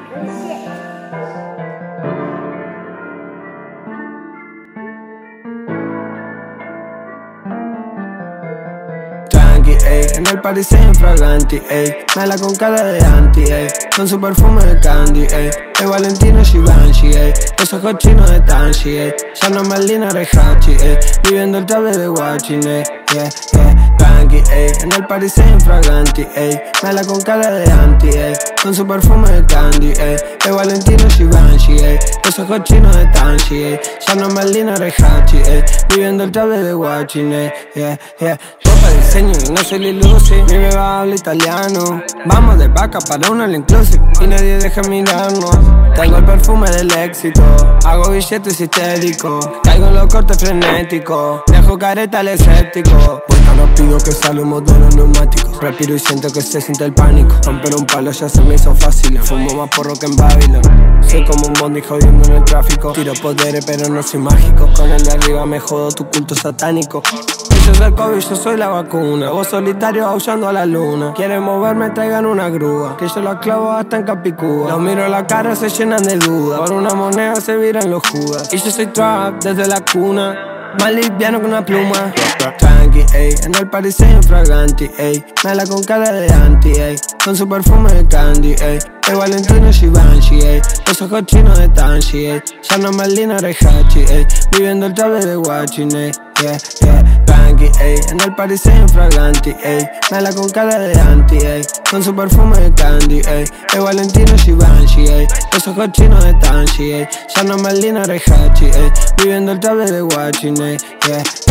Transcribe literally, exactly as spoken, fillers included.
Tranqui, ey, en el party se infraganti, ey. Mala con cara de anti, ey. Con su perfume de candy, ey. El Valentino Givenchy, ey. Esos cochinos de Tanchi, ey. Ya no más Lina Rehachi, ey. Viviendo el trap de watching, ey. Yeah, yeah. Tranqui, ey, en el party se infraganti, ey. Mala con cara de anti, ey. Con su perfume de candy, ey. El Valentino Givenchy, ey. Esos cochinos de Tanchi, ey. Ya no más Lina Rehachi, ey. Viviendo el trap de watching, ey. Yeah, yeah. Diseño y no soy Lil Uzi, ni me va a hablar italiano. Vamos de vaca para un all inclusive y nadie deja mirarnos. Tengo el perfume del éxito, hago billetes histéricos. Caigo en los cortes frenéticos, dejo careta al escéptico. Voy tan rápido que sale un motor neumático. Respiro y siento que se siente el pánico. Romper un palo ya se me hizo fácil. Fumo más porro que en Babylon. Soy como un bondi jodiendo en el tráfico. Tiro poderes pero no soy mágico. Con el de arriba me jodo tu culto satánico. Yo soy el COVID, yo soy la vacuna. Vos solitario aullando a la luna. Quieren moverme, traigan una grúa, que yo la clavo hasta en Capicúa. Los miro a la cara, se llenan de dudas. Por una moneda se viran los judas. Y yo soy trap desde la cuna, más liviano que una pluma. Tranqui, ey, en el party se infraganti, ey. Mala con cara de anti, ey. Con su perfume de candy, ey. El Valentino Givenchy, ey. Esos cochinos de Tanchi, ey. Ya no más Lina Rehachi, ey. Viviendo el trap de watching, ey. Yeah, yeah. Tranqui, ey, en el party se infraganti, ey. Mala con cara de anti, ey. Con su perfume de candy, ey. El Valentino Givenchy, ey. Esos cochinos de Tanchi, ey. Ya no más Lina Rehachi, ey. Viviendo el trap de watching, ey. Yeah.